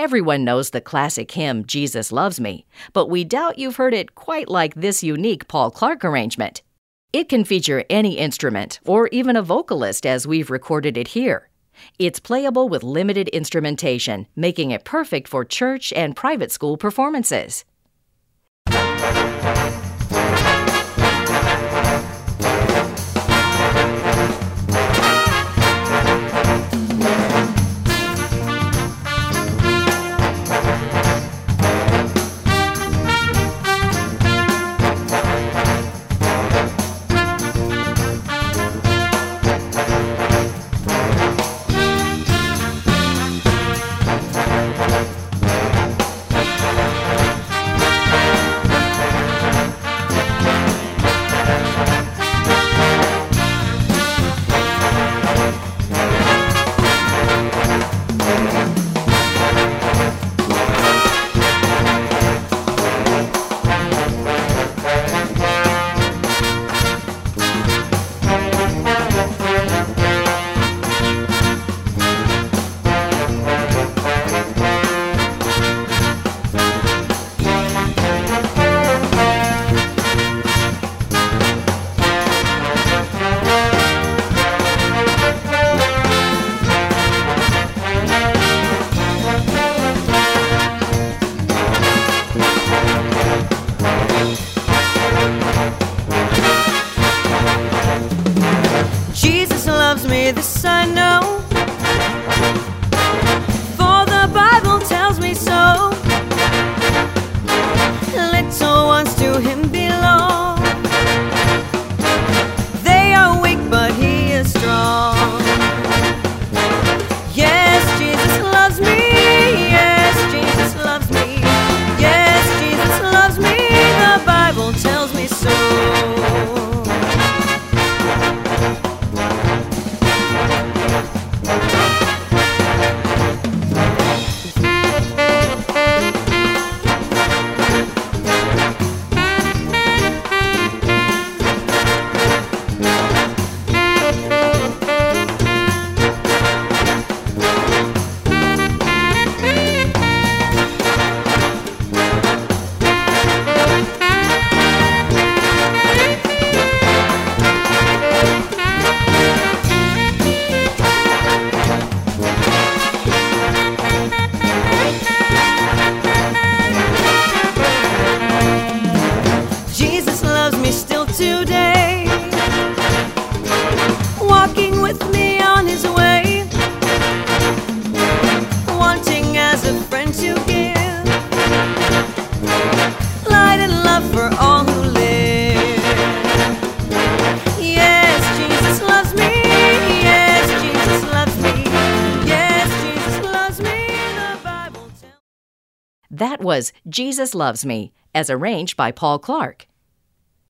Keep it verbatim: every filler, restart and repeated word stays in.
Everyone knows the classic hymn, Jesus Loves Me, but we doubt you've heard it quite like this unique Paul Clark arrangement. It can feature any instrument, or even a vocalist as we've recorded it here. It's playable with limited instrumentation, making it perfect for church and private school performances. Loves me, this I know, for the Bible tells me so. Little ones to him belong. They are weak, but he is strong. Yes, Jesus loves me. Yes, Jesus loves me. Yes, Jesus loves me. The Bible tells me so. Still today, walking with me on his way, wanting as a friend to give light and love for all who live. Yes, Jesus loves me. Yes, Jesus loves me. Yes, Jesus loves me. The Bible tells. That was Jesus Loves Me, as arranged by Paul Clark.